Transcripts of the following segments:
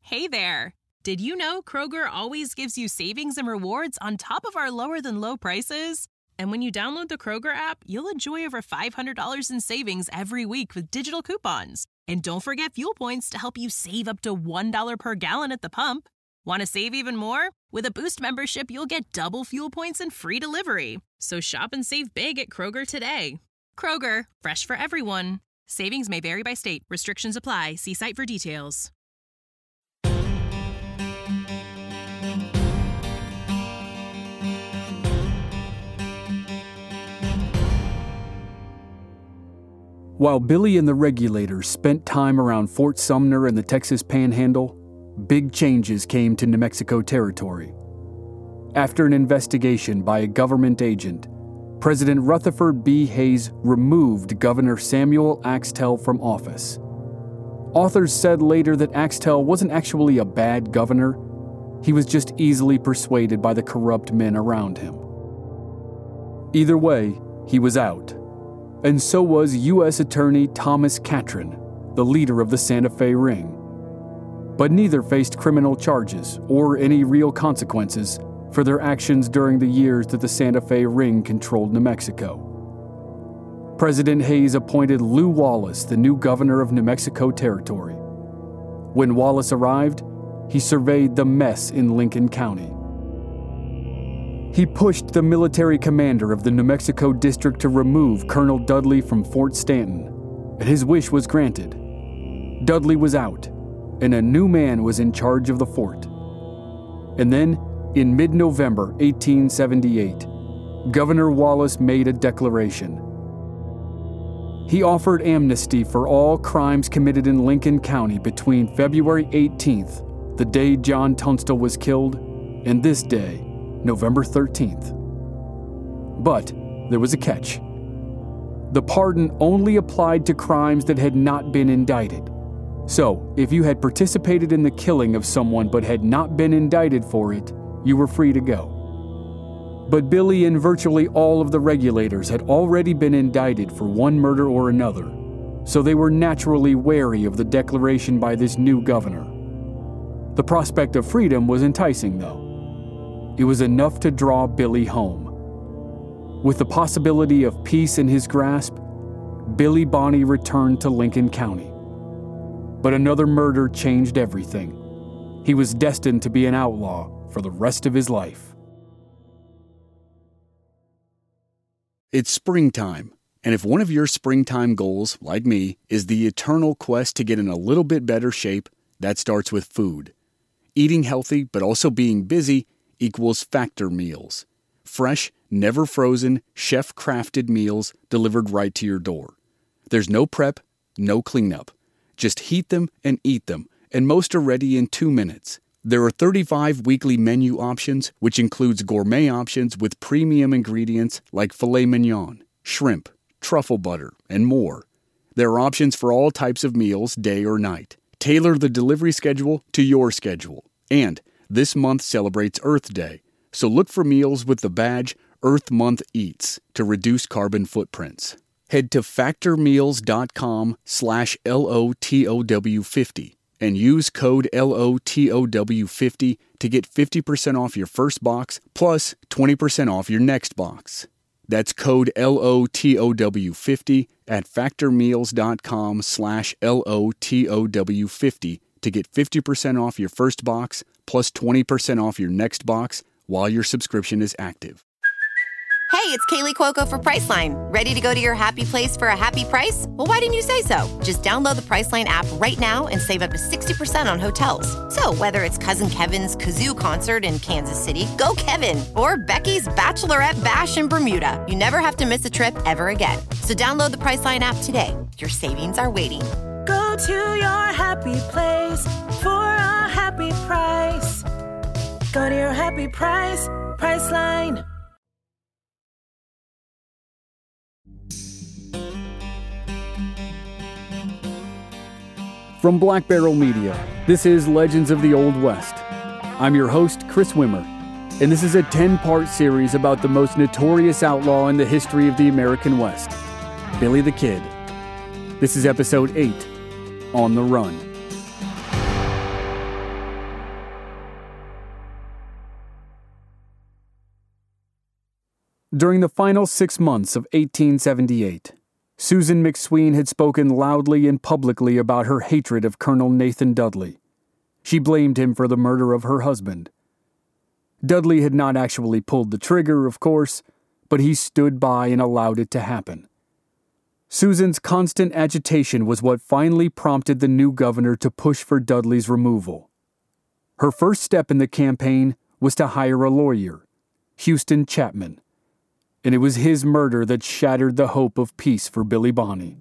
Hey there! Did you know Kroger always gives you savings and rewards on top of our lower-than-low prices? And when you download the Kroger app, you'll enjoy over $500 in savings every week with digital coupons. And don't forget fuel points to help you save up to $1 per gallon at the pump. Want to save even more? With a Boost membership, you'll get double fuel points and free delivery. So shop and save big at Kroger today. Kroger, fresh for everyone. Savings may vary by state. Restrictions apply. See site for details. While Billy and the regulators spent time around Fort Sumner and the Texas Panhandle, big changes came to New Mexico territory. After an investigation by a government agent, President Rutherford B. Hayes removed Governor Samuel Axtell from office. Authors said later that Axtell wasn't actually a bad governor. He was just easily persuaded by the corrupt men around him. Either way, he was out. And so was U.S. Attorney Thomas Catron, the leader of the Santa Fe Ring. But neither faced criminal charges or any real consequences for their actions during the years that the Santa Fe Ring controlled New Mexico. President Hayes appointed Lew Wallace the new governor of New Mexico Territory. When Wallace arrived, he surveyed the mess in Lincoln County. He pushed the military commander of the New Mexico District to remove Colonel Dudley from Fort Stanton, and his wish was granted. Dudley was out, and a new man was in charge of the fort. And then, in mid-November 1878, Governor Wallace made a declaration. He offered amnesty for all crimes committed in Lincoln County between February 18th, the day John Tunstall was killed, and this day, November 13th. But there was a catch. The pardon only applied to crimes that had not been indicted. So, if you had participated in the killing of someone but had not been indicted for it, you were free to go. But Billy and virtually all of the regulators had already been indicted for one murder or another, so they were naturally wary of the declaration by this new governor. The prospect of freedom was enticing, though. It was enough to draw Billy home. With the possibility of peace in his grasp, Billy Bonney returned to Lincoln County. But another murder changed everything. He was destined to be an outlaw for the rest of his life. It's springtime, and if one of your springtime goals, like me, is the eternal quest to get in a little bit better shape, that starts with food. Eating healthy but also being busy equals Factor meals. Fresh, never frozen, chef-crafted meals delivered right to your door. There's no prep, no cleanup. Just heat them and eat them, and most are ready in 2 minutes. There are 35 weekly menu options, which includes gourmet options with premium ingredients like filet mignon, shrimp, truffle butter, and more. There are options for all types of meals, day or night. Tailor the delivery schedule to your schedule. And this month celebrates Earth Day, so look for meals with the badge Earth Month Eats to reduce carbon footprints. Head to factormeals.com/LOTOW50 and use code LOTOW50 to get 50% off your first box plus 20% off your next box. That's code LOTOW50 at factormeals.com/LOTOW50 to get 50% off your first box plus 20% off your next box while your subscription is active. Hey, it's Kaylee Cuoco for Priceline. Ready to go to your happy place for a happy price? Well, why didn't you say so? Just download the Priceline app right now and save up to 60% on hotels. So whether it's Cousin Kevin's Kazoo Concert in Kansas City, go Kevin, or Becky's Bachelorette Bash in Bermuda, you never have to miss a trip ever again. So download the Priceline app today. Your savings are waiting. Go to your happy place for a happy price. Go to your happy price, Priceline. From Black Barrel Media, this is Legends of the Old West. I'm your host, Chris Wimmer, and this is a 10-part series about the most notorious outlaw in the history of the American West, Billy the Kid. This is episode 8, On the Run. During the final 6 months of 1878, Susan McSween had spoken loudly and publicly about her hatred of Colonel Nathan Dudley. She blamed him for the murder of her husband. Dudley had not actually pulled the trigger, of course, but he stood by and allowed it to happen. Susan's constant agitation was what finally prompted the new governor to push for Dudley's removal. Her first step in the campaign was to hire a lawyer, Houston Chapman, and it was his murder that shattered the hope of peace for Billy Bonney.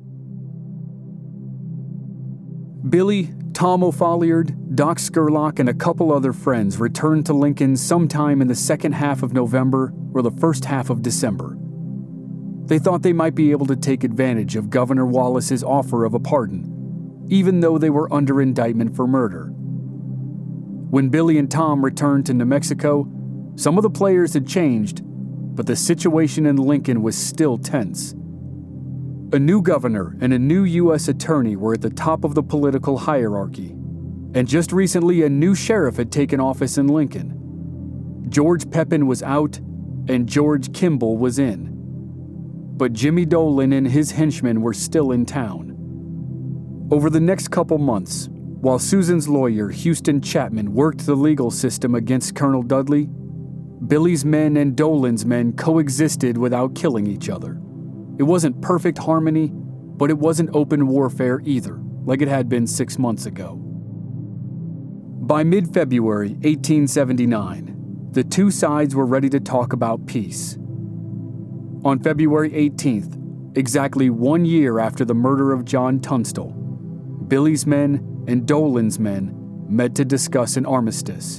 Billy, Tom O'Folliard, Doc Scurlock, and a couple other friends returned to Lincoln sometime in the second half of November or the first half of December. They thought they might be able to take advantage of Governor Wallace's offer of a pardon, even though they were under indictment for murder. When Billy and Tom returned to New Mexico, some of the players had changed, but the situation in Lincoln was still tense. A new governor and a new U.S. attorney were at the top of the political hierarchy, and just recently a new sheriff had taken office in Lincoln. George Pepin was out, and George Kimball was in. But Jimmy Dolan and his henchmen were still in town. Over the next couple months, while Susan's lawyer, Houston Chapman, worked the legal system against Colonel Dudley, Billy's men and Dolan's men coexisted without killing each other. It wasn't perfect harmony, but it wasn't open warfare either, like it had been 6 months ago. By mid-February 1879, the two sides were ready to talk about peace. On February 18th, exactly 1 year after the murder of John Tunstall, Billy's men and Dolan's men met to discuss an armistice.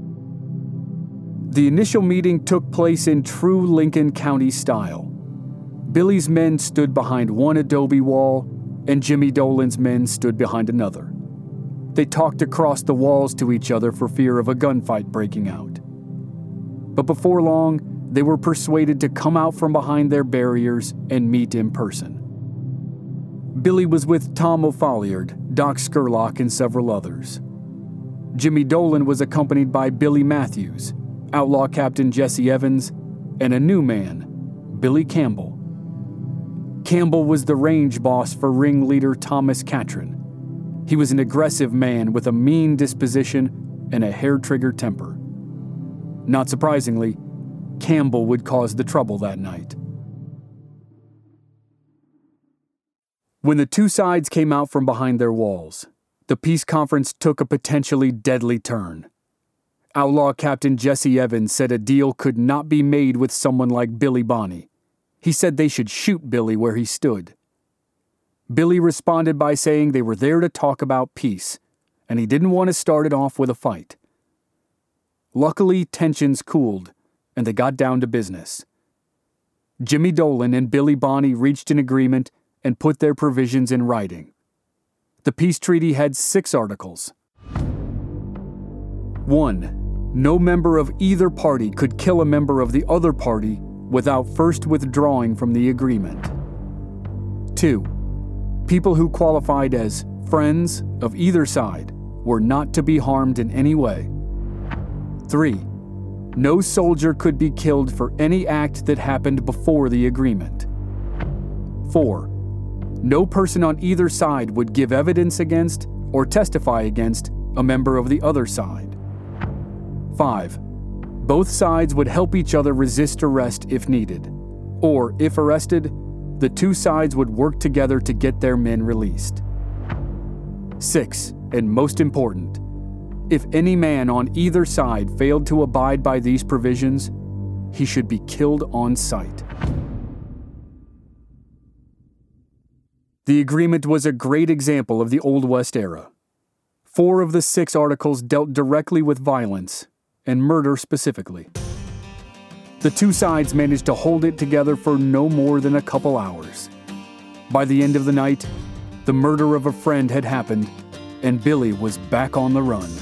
The initial meeting took place in true Lincoln County style. Billy's men stood behind one adobe wall, and Jimmy Dolan's men stood behind another. They talked across the walls to each other for fear of a gunfight breaking out. But before long, they were persuaded to come out from behind their barriers and meet in person. Billy was with Tom O'Folliard, Doc Scurlock, and several others. Jimmy Dolan was accompanied by Billy Matthews, outlaw Captain Jesse Evans, and a new man, Billy Campbell. Campbell was the range boss for ringleader Thomas Catron. He was an aggressive man with a mean disposition and a hair-trigger temper. Not surprisingly, Campbell would cause the trouble that night. When the two sides came out from behind their walls, the peace conference took a potentially deadly turn. Outlaw Captain Jesse Evans said a deal could not be made with someone like Billy Bonney. He said they should shoot Billy where he stood. Billy responded by saying they were there to talk about peace, and he didn't want to start it off with a fight. Luckily, tensions cooled, and they got down to business. Jimmy Dolan and Billy Bonney reached an agreement and put their provisions in writing. The peace treaty had 6 articles. 1. No member of either party could kill a member of the other party without first withdrawing from the agreement. 2. People who qualified as friends of either side were not to be harmed in any way. 3. No soldier could be killed for any act that happened before the agreement. 4. No person on either side would give evidence against or testify against a member of the other side. 5. Both sides would help each other resist arrest if needed, or if arrested, the two sides would work together to get their men released. 6. And most important, if any man on either side failed to abide by these provisions, he should be killed on sight. The agreement was a great example of the Old West era. 4 of the 6 articles dealt directly with violence, and murder specifically. The two sides managed to hold it together for no more than a couple hours. By the end of the night, the murder of a friend had happened, and Billy was back on the run.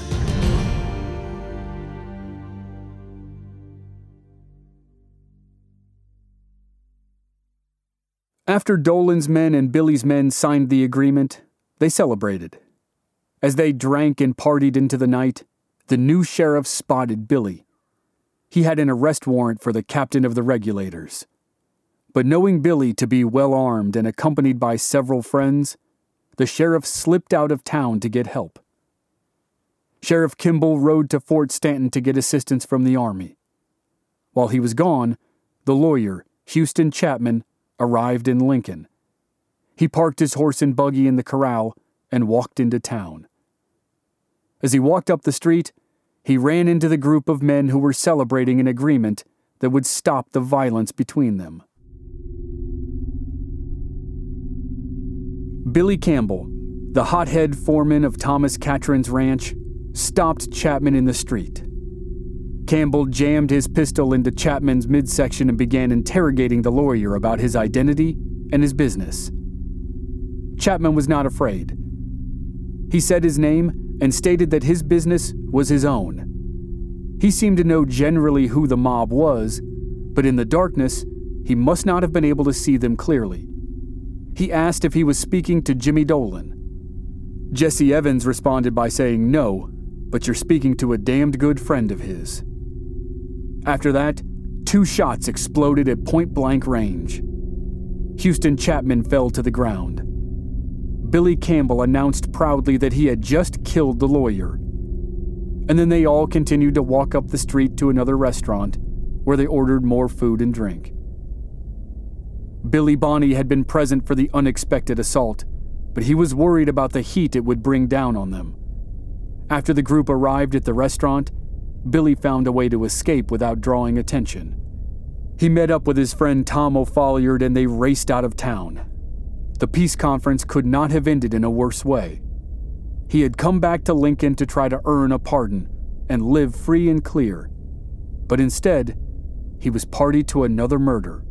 After Dolan's men and Billy's men signed the agreement, they celebrated. As they drank and partied into the night, the new sheriff spotted Billy. he had an arrest warrant for the captain of the regulators. But knowing Billy to be well armed and accompanied by several friends, the sheriff slipped out of town to get help. Sheriff Kimball rode to Fort Stanton to get assistance from the Army. While he was gone, the lawyer, Houston Chapman, arrived in Lincoln. He parked his horse and buggy in the corral and walked into town. As he walked up the street, he ran into the group of men who were celebrating an agreement that would stop the violence between them. Billy Campbell, the hothead foreman of Thomas Catron's ranch, stopped Chapman in the street. Campbell jammed his pistol into Chapman's midsection and began interrogating the lawyer about his identity and his business. Chapman was not afraid. He said his name and stated that his business was his own. He seemed to know generally who the mob was, but in the darkness, he must not have been able to see them clearly. He asked if he was speaking to Jimmy Dolan. Jesse Evans responded by saying, "No, but you're speaking to a damned good friend of his." After that, 2 shots exploded at point-blank range. Houston Chapman fell to the ground. Billy Campbell announced proudly that he had just killed the lawyer. And then they all continued to walk up the street to another restaurant, where they ordered more food and drink. Billy Bonney had been present for the unexpected assault, but he was worried about the heat it would bring down on them. After the group arrived at the restaurant, Billy found a way to escape without drawing attention. He met up with his friend Tom O'Folliard and they raced out of town. The peace conference could not have ended in a worse way. He had come back to Lincoln to try to earn a pardon and live free and clear, but instead, he was party to another murder.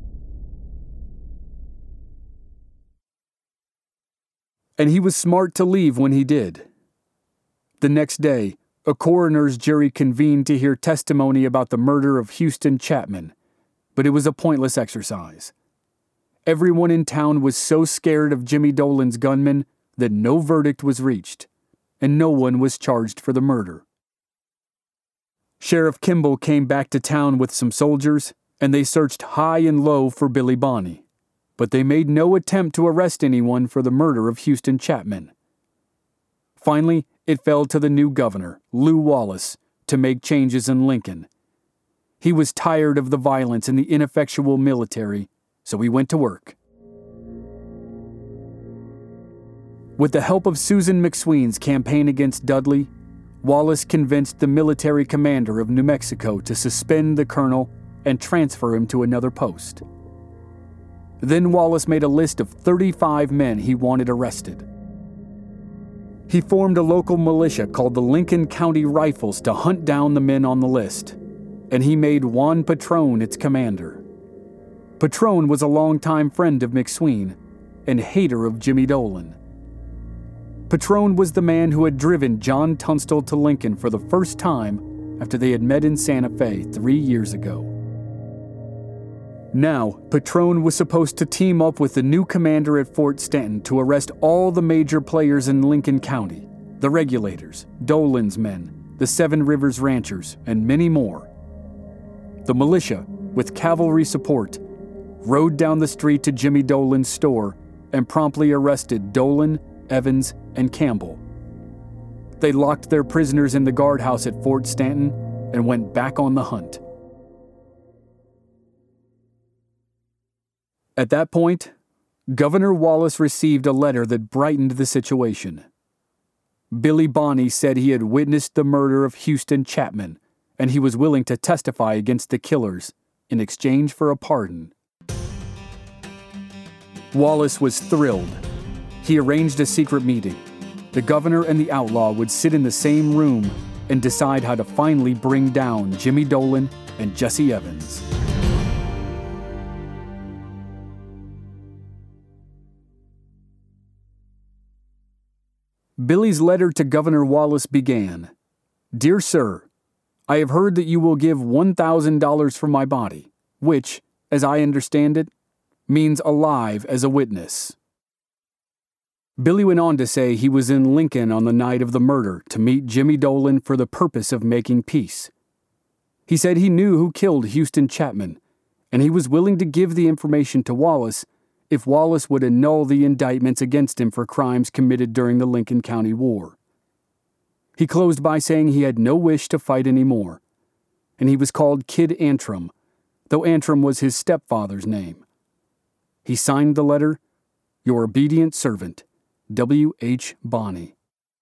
And he was smart to leave when he did. The next day, a coroner's jury convened to hear testimony about the murder of Houston Chapman, but it was a pointless exercise. Everyone in town was so scared of Jimmy Dolan's gunman that no verdict was reached, and no one was charged for the murder. Sheriff Kimball came back to town with some soldiers, and they searched high and low for Billy Bonney, but they made no attempt to arrest anyone for the murder of Houston Chapman. Finally, it fell to the new governor, Lew Wallace, to make changes in Lincoln. He was tired of the violence and the ineffectual military, so he went to work. With the help of Susan McSween's campaign against Dudley, Wallace convinced the military commander of New Mexico to suspend the colonel and transfer him to another post. Then Wallace made a list of 35 men he wanted arrested. He formed a local militia called the Lincoln County Rifles to hunt down the men on the list, and he made Juan Patron its commander. Patron was a longtime friend of McSween and hater of Jimmy Dolan. Patron was the man who had driven John Tunstall to Lincoln for the first time after they had met in Santa Fe 3 years ago. Now, Patron was supposed to team up with the new commander at Fort Stanton to arrest all the major players in Lincoln County, the Regulators, Dolan's men, the Seven Rivers Ranchers, and many more. The militia, with cavalry support, rode down the street to Jimmy Dolan's store and promptly arrested Dolan, Evans, and Campbell. They locked their prisoners in the guardhouse at Fort Stanton and went back on the hunt. At that point, Governor Wallace received a letter that brightened the situation. Billy Bonney said he had witnessed the murder of Houston Chapman, and he was willing to testify against the killers in exchange for a pardon. Wallace was thrilled. He arranged a secret meeting. The governor and the outlaw would sit in the same room and decide how to finally bring down Jimmy Dolan and Jesse Evans. Billy's letter to Governor Wallace began, "Dear Sir, I have heard that you will give $1,000 for my body, which, as I understand it, means alive as a witness." Billy went on to say he was in Lincoln on the night of the murder to meet Jimmy Dolan for the purpose of making peace. He said he knew who killed Houston Chapman, and he was willing to give the information to Wallace if Wallace would annul the indictments against him for crimes committed during the Lincoln County War. He closed by saying he had no wish to fight anymore, and he was called Kid Antrim, though Antrim was his stepfather's name. He signed the letter, "Your obedient servant, W.H. Bonney."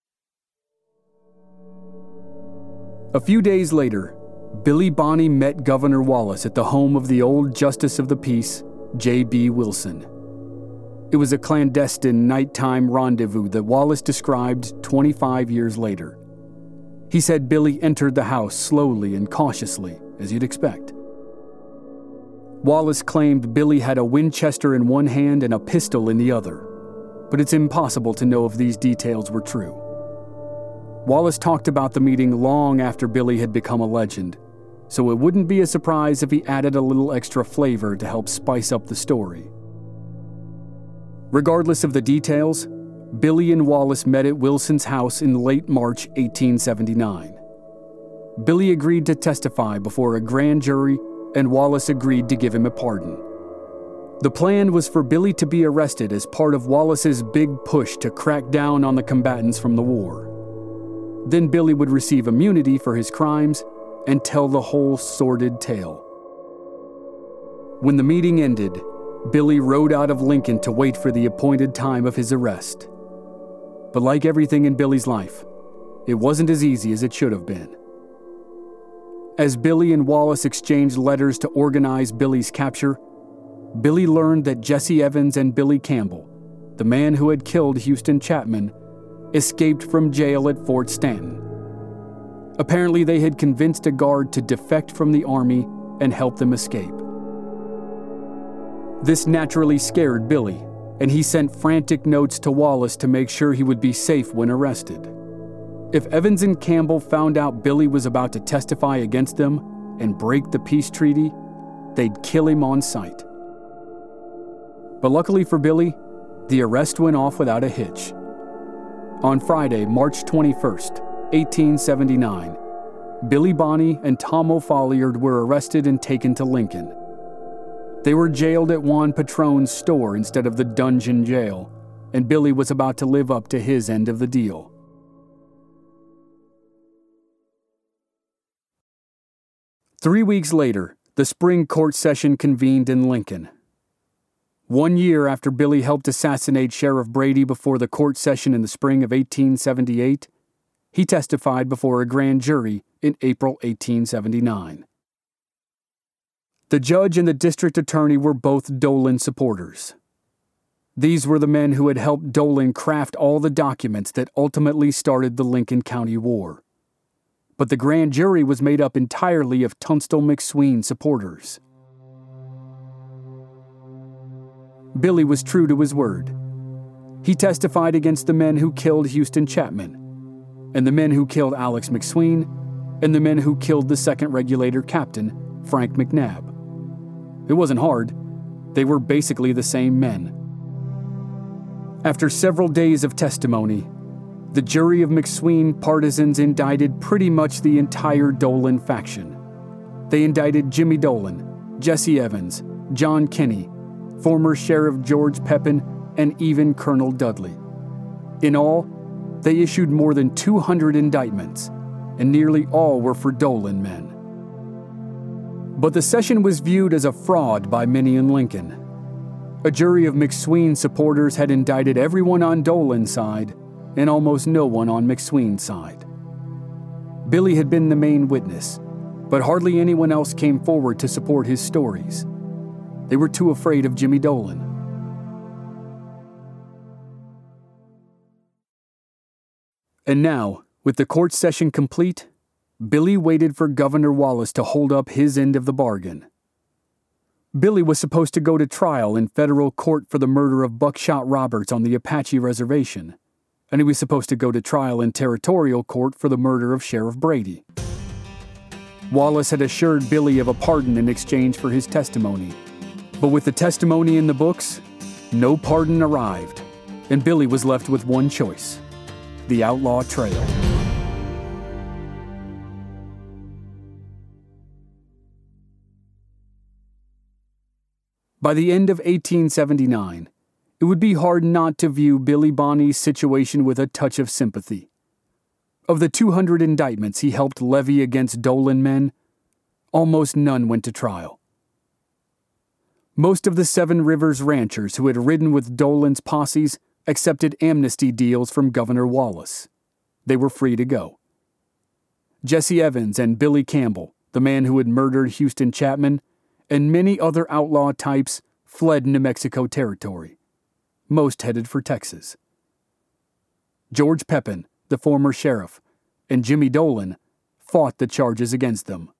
A few days later, Billy Bonney met Governor Wallace at the home of the old Justice of the Peace, J.B. Wilson. It was a clandestine nighttime rendezvous that Wallace described 25 years later. He said Billy entered the house slowly and cautiously, as you'd expect. Wallace claimed Billy had a Winchester in one hand and a pistol in the other, but it's impossible to know if these details were true. Wallace talked about the meeting long after Billy had become a legend, so it wouldn't be a surprise if he added a little extra flavor to help spice up the story. Regardless of the details, Billy and Wallace met at Wilson's house in late March 1879. Billy agreed to testify before a grand jury, and Wallace agreed to give him a pardon. The plan was for Billy to be arrested as part of Wallace's big push to crack down on the combatants from the war. Then Billy would receive immunity for his crimes and tell the whole sordid tale. When the meeting ended, Billy rode out of Lincoln to wait for the appointed time of his arrest. But like everything in Billy's life, it wasn't as easy as it should have been. As Billy and Wallace exchanged letters to organize Billy's capture, Billy learned that Jesse Evans and Billy Campbell, the man who had killed Houston Chapman, escaped from jail at Fort Stanton. Apparently, they had convinced a guard to defect from the army and help them escape. This naturally scared Billy, and he sent frantic notes to Wallace to make sure he would be safe when arrested. If Evans and Campbell found out Billy was about to testify against them and break the peace treaty, they'd kill him on sight. But luckily for Billy, the arrest went off without a hitch. On Friday, March 21st, 1879, Billy Bonney and Tom O'Folliard were arrested and taken to Lincoln. They were jailed at Juan Patron's store instead of the dungeon jail, and Billy was about to live up to his end of the deal. Three weeks later, the spring court session convened in Lincoln. 1 year after Billy helped assassinate Sheriff Brady before the court session in the spring of 1878, he testified before a grand jury in April 1879. The judge and the district attorney were both Dolan supporters. These were the men who had helped Dolan craft all the documents that ultimately started the Lincoln County War. But the grand jury was made up entirely of Tunstall McSween supporters. Billy was true to his word. He testified against the men who killed Houston Chapman, and the men who killed Alex McSween, and the men who killed the second regulator captain, Frank McNabb. It wasn't hard. They were basically the same men. After several days of testimony, the jury of McSween partisans indicted pretty much the entire Dolan faction. They indicted Jimmy Dolan, Jesse Evans, John Kinney, former Sheriff George Pepin, and even Colonel Dudley. In all, they issued more than 200 indictments, and nearly all were for Dolan men. But the session was viewed as a fraud by many in Lincoln. A jury of McSween supporters had indicted everyone on Dolan's side and almost no one on McSween's side. Billy had been the main witness, but hardly anyone else came forward to support his stories. They were too afraid of Jimmy Dolan. And now, with the court session complete, Billy waited for Governor Wallace to hold up his end of the bargain. Billy was supposed to go to trial in federal court for the murder of Buckshot Roberts on the Apache Reservation, and he was supposed to go to trial in territorial court for the murder of Sheriff Brady. Wallace had assured Billy of a pardon in exchange for his testimony, but with the testimony in the books, no pardon arrived, and Billy was left with one choice: the outlaw trail. By the end of 1879, it would be hard not to view Billy Bonney's situation with a touch of sympathy. Of the 200 indictments he helped levy against Dolan men, almost none went to trial. Most of the Seven Rivers ranchers who had ridden with Dolan's posses accepted amnesty deals from Governor Wallace. They were free to go. Jesse Evans and Billy Campbell, the man who had murdered Houston Chapman, and many other outlaw types fled New Mexico Territory. Most headed for Texas. George Pepin, the former sheriff, and Jimmy Dolan fought the charges against them.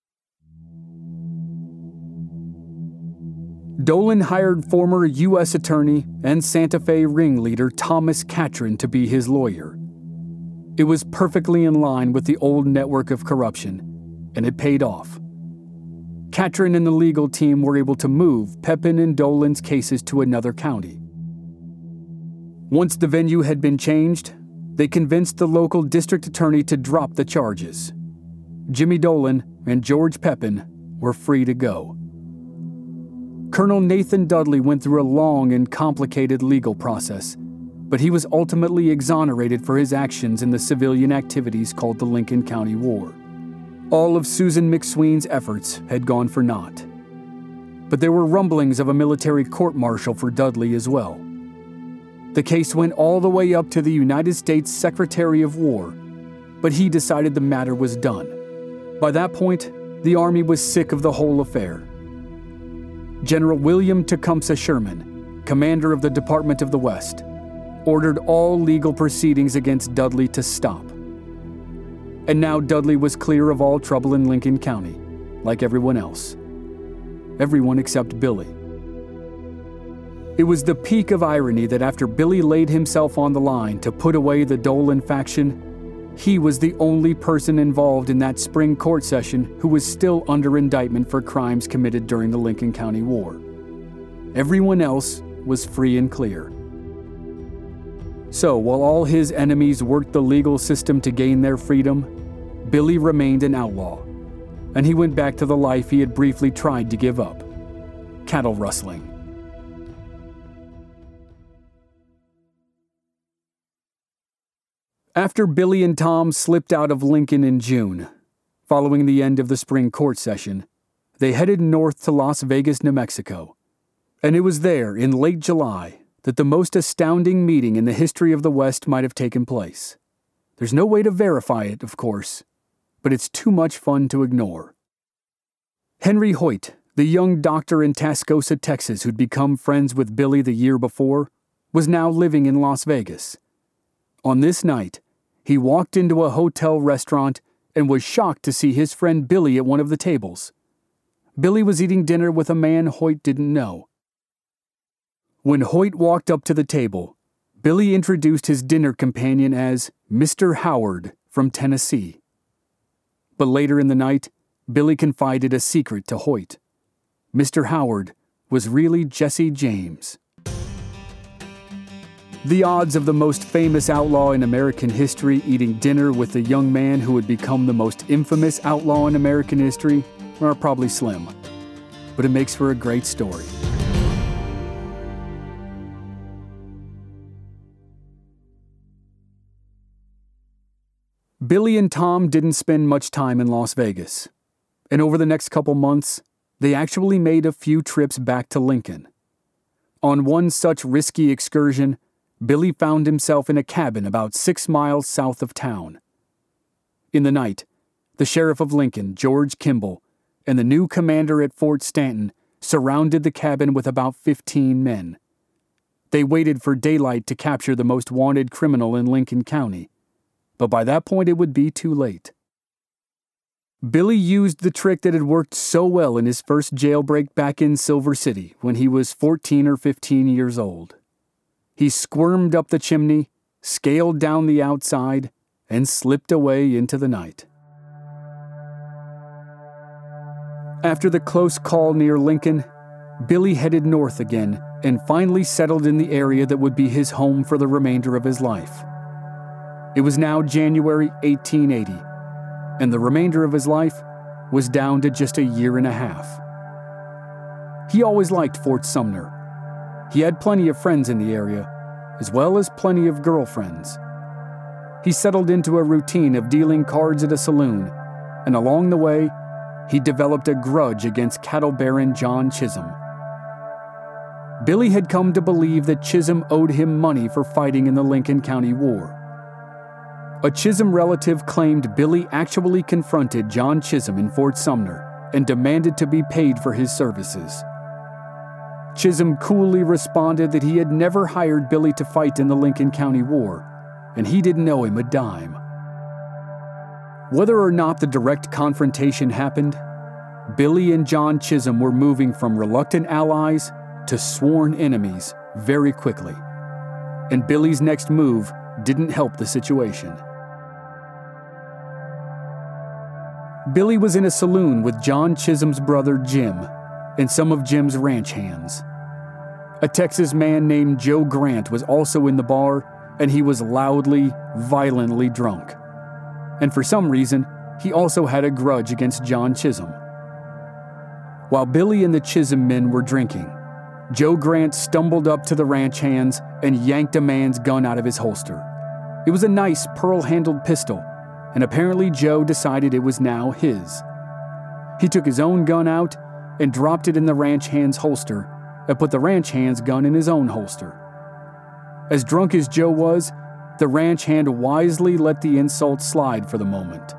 Dolan hired former U.S. Attorney and Santa Fe ringleader Thomas Catron to be his lawyer. It was perfectly in line with the old network of corruption, and it paid off. Catron and the legal team were able to move Pepin and Dolan's cases to another county. Once the venue had been changed, they convinced the local district attorney to drop the charges. Jimmy Dolan and George Pepin were free to go. Colonel Nathan Dudley went through a long and complicated legal process, but he was ultimately exonerated for his actions in the civilian activities called the Lincoln County War. All of Susan McSween's efforts had gone for naught. But there were rumblings of a military court-martial for Dudley as well. The case went all the way up to the United States Secretary of War, but he decided the matter was done. By that point, the Army was sick of the whole affair. General William Tecumseh Sherman, commander of the Department of the West, ordered all legal proceedings against Dudley to stop. And now Dudley was clear of all trouble in Lincoln County, like everyone else. Everyone except Billy. It was the peak of irony that after Billy laid himself on the line to put away the Dolan faction, he was the only person involved in that spring court session who was still under indictment for crimes committed during the Lincoln County War. Everyone else was free and clear. So, while all his enemies worked the legal system to gain their freedom, Billy remained an outlaw, and he went back to the life he had briefly tried to give up: cattle rustling. After Billy and Tom slipped out of Lincoln in June, following the end of the spring court session, they headed north to Las Vegas, New Mexico. And it was there, in late July, that the most astounding meeting in the history of the West might have taken place. There's no way to verify it, of course, but it's too much fun to ignore. Henry Hoyt, the young doctor in Tascosa, Texas, who'd become friends with Billy the year before, was now living in Las Vegas. On this night, he walked into a hotel restaurant and was shocked to see his friend Billy at one of the tables. Billy was eating dinner with a man Hoyt didn't know. When Hoyt walked up to the table, Billy introduced his dinner companion as Mr. Howard from Tennessee. But later in the night, Billy confided a secret to Hoyt. Mr. Howard was really Jesse James. The odds of the most famous outlaw in American history eating dinner with the young man who would become the most infamous outlaw in American history are probably slim, but it makes for a great story. Billy and Tom didn't spend much time in Las Vegas, and over the next couple months, they actually made a few trips back to Lincoln. On one such risky excursion, Billy found himself in a cabin about 6 miles south of town. In the night, the sheriff of Lincoln, George Kimball, and the new commander at Fort Stanton surrounded the cabin with about 15 men. They waited for daylight to capture the most wanted criminal in Lincoln County, but by that point it would be too late. Billy used the trick that had worked so well in his first jailbreak back in Silver City when he was 14 or 15 years old. He squirmed up the chimney, scaled down the outside, and slipped away into the night. After the close call near Lincoln, Billy headed north again and finally settled in the area that would be his home for the remainder of his life. It was now January 1880, and the remainder of his life was down to just a year and a half. He always liked Fort Sumner. He had plenty of friends in the area, as well as plenty of girlfriends. He settled into a routine of dealing cards at a saloon, and along the way, he developed a grudge against cattle baron John Chisholm. Billy had come to believe that Chisholm owed him money for fighting in the Lincoln County War. A Chisholm relative claimed Billy actually confronted John Chisholm in Fort Sumner and demanded to be paid for his services. Chisholm coolly responded that he had never hired Billy to fight in the Lincoln County War, and he didn't owe him a dime. Whether or not the direct confrontation happened, Billy and John Chisholm were moving from reluctant allies to sworn enemies very quickly, and Billy's next move didn't help the situation. Billy was in a saloon with John Chisholm's brother Jim and some of Jim's ranch hands. A Texas man named Joe Grant was also in the bar, and he was loudly, violently drunk. And for some reason, he also had a grudge against John Chisholm. While Billy and the Chisholm men were drinking, Joe Grant stumbled up to the ranch hands and yanked a man's gun out of his holster. It was a nice pearl-handled pistol, and apparently Joe decided it was now his. He took his own gun out and dropped it in the ranch hand's holster and put the ranch hand's gun in his own holster. As drunk as Joe was, the ranch hand wisely let the insult slide for the moment.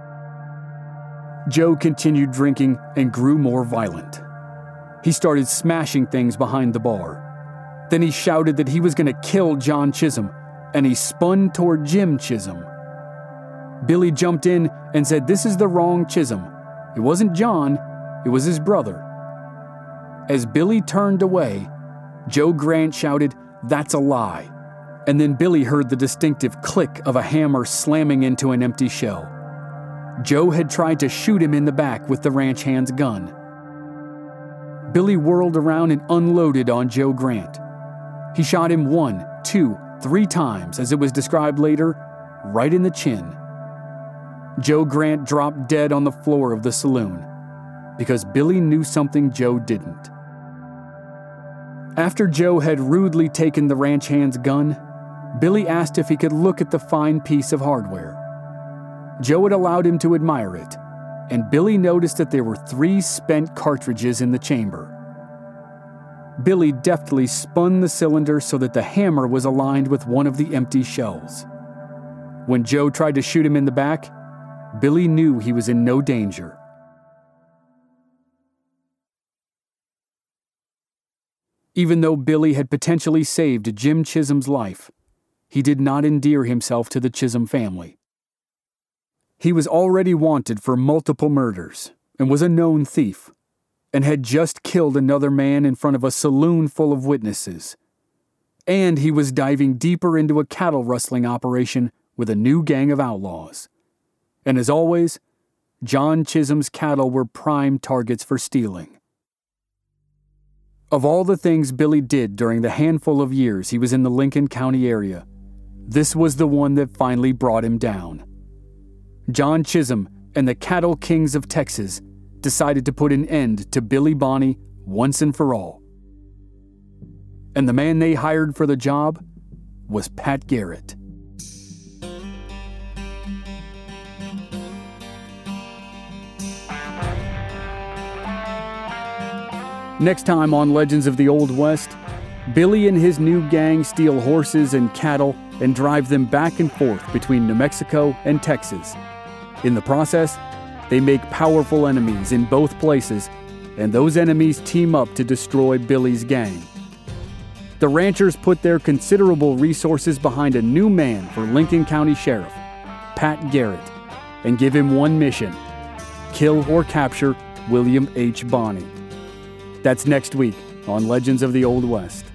Joe continued drinking and grew more violent. He started smashing things behind the bar. Then he shouted that he was going to kill John Chisholm, and he spun toward Jim Chisholm. Billy jumped in and said this is the wrong Chisholm. It wasn't John, it was his brother. As Billy turned away, Joe Grant shouted, "That's a lie." And then Billy heard the distinctive click of a hammer slamming into an empty shell. Joe had tried to shoot him in the back with the ranch hand's gun. Billy whirled around and unloaded on Joe Grant. He shot him 1, 2, 3 times, as it was described later, right in the chin. Joe Grant dropped dead on the floor of the saloon because Billy knew something Joe didn't. After Joe had rudely taken the ranch hand's gun, Billy asked if he could look at the fine piece of hardware. Joe had allowed him to admire it, and Billy noticed that there were 3 spent cartridges in the chamber. Billy deftly spun the cylinder so that the hammer was aligned with one of the empty shells. When Joe tried to shoot him in the back, Billy knew he was in no danger. Even though Billy had potentially saved Jim Chisholm's life, he did not endear himself to the Chisholm family. He was already wanted for multiple murders and was a known thief, and had just killed another man in front of a saloon full of witnesses. And he was diving deeper into a cattle rustling operation with a new gang of outlaws. And as always, John Chisholm's cattle were prime targets for stealing. Of all the things Billy did during the handful of years he was in the Lincoln County area, this was the one that finally brought him down. John Chisholm and the cattle kings of Texas decided to put an end to Billy Bonney once and for all. And the man they hired for the job was Pat Garrett. Next time on Legends of the Old West, Billy and his new gang steal horses and cattle and drive them back and forth between New Mexico and Texas. In the process, they make powerful enemies in both places, and those enemies team up to destroy Billy's gang. The ranchers put their considerable resources behind a new man for Lincoln County Sheriff, Pat Garrett, and give him one mission: kill or capture William H. Bonney. That's next week on Legends of the Old West.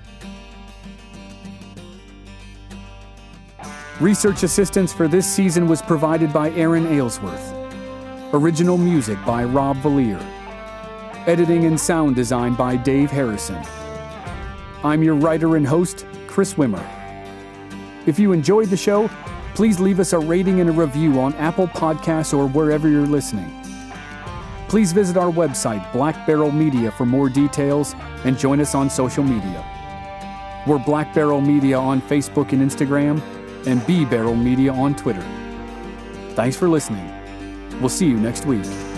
Research assistance for this season was provided by Aaron Aylesworth. Original music by Rob Valier. Editing and sound design by Dave Harrison. I'm your writer and host, Chris Wimmer. If you enjoyed the show, please leave us a rating and a review on Apple Podcasts or wherever you're listening. Please visit our website, Black Barrel Media, for more details and join us on social media. We're Black Barrel Media on Facebook and Instagram, and B Barrel Media on Twitter. Thanks for listening. We'll see you next week.